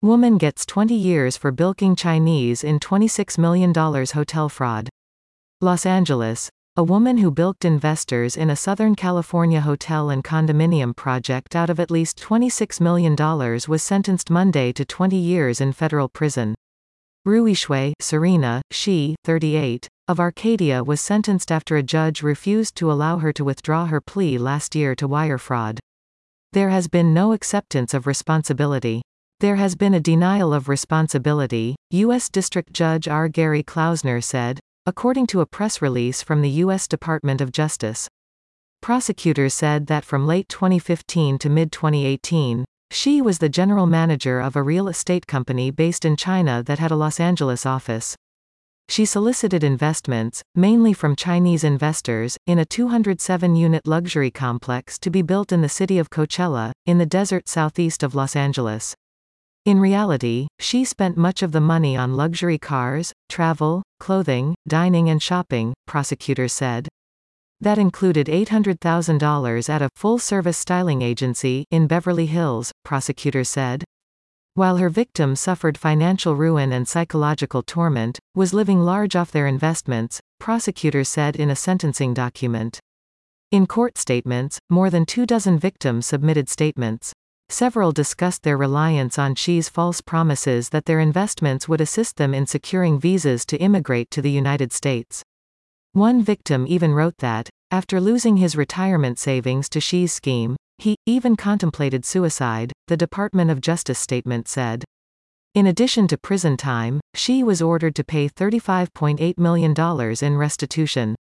Woman gets 20 years for bilking Chinese in $26 million hotel fraud. Los Angeles. A woman who bilked investors in a Southern California hotel and condominium project out of at least $26 million was sentenced Monday to 20 years in federal prison. Ruishui Serena, she, 38, of Arcadia was sentenced after a judge refused to allow her to withdraw her plea last year to wire fraud. There has been no acceptance of responsibility. There has been a denial of responsibility, U.S. District Judge R. Gary Klausner said, according to a press release from the U.S. Department of Justice. Prosecutors said that from late 2015 to mid-2018, she was the general manager of a real estate company based in China that had a Los Angeles office. She solicited investments, mainly from Chinese investors, in a 207-unit luxury complex to be built in the city of Coachella, in the desert southeast of Los Angeles. In reality, she spent much of the money on luxury cars, travel, clothing, dining and shopping, prosecutors said. That included $800,000 at a full-service styling agency in Beverly Hills, prosecutors said. While her victim suffered financial ruin and psychological torment, was living large off their investments, prosecutors said in a sentencing document. In court statements, more than 24 victims submitted statements. Several discussed their reliance on Xi's false promises that their investments would assist them in securing visas to immigrate to the United States. One victim even wrote that, after losing his retirement savings to Xi's scheme, he even contemplated suicide, the Department of Justice statement said. In addition to prison time, Xi was ordered to pay $35.8 million in restitution.